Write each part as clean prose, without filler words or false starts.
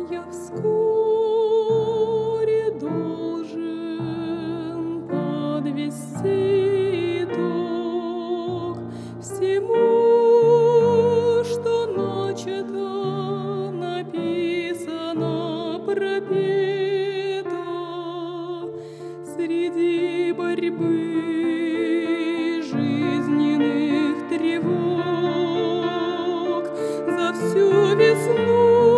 Я вскоре должен подвести итог всему, что начато, написано, пропето среди борьбы жизненных тревог за всю весну.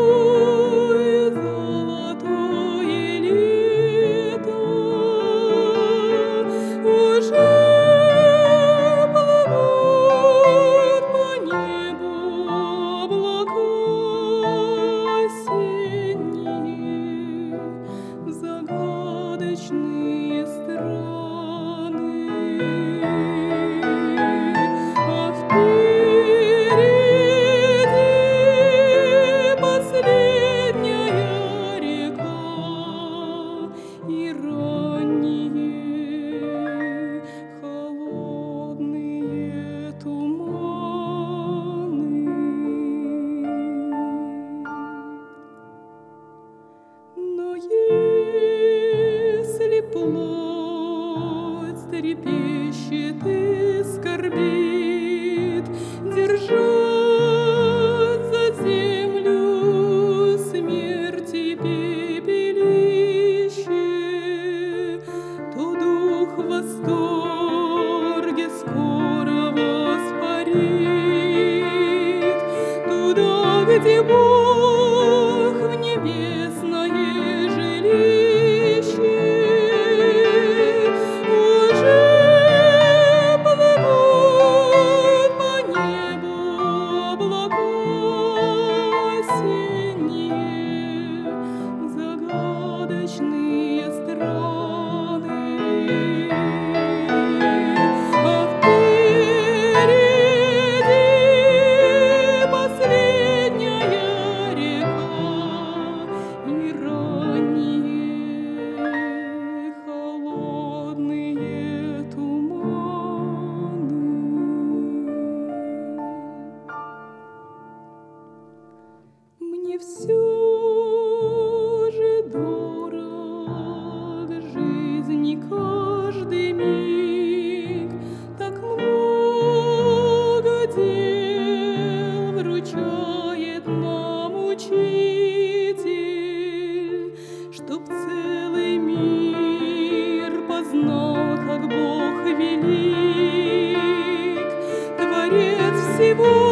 Загадочные страны, а впереди последняя река и ранние холодные туманы. Но если плоть трепещет и скорбит, держать за землю смерти пепелище, то дух в восторге скоро воспарит туда, где Бог в небесное жилище. Уже плывут по небу облака осенние, загадочные страны, а впереди последняя река и ранние холодные туманы. Мне все же дорог жизни каждый миг, так много дел вручает нам Учитель, чтоб целый мир познал, как Бог велик, Творец всего.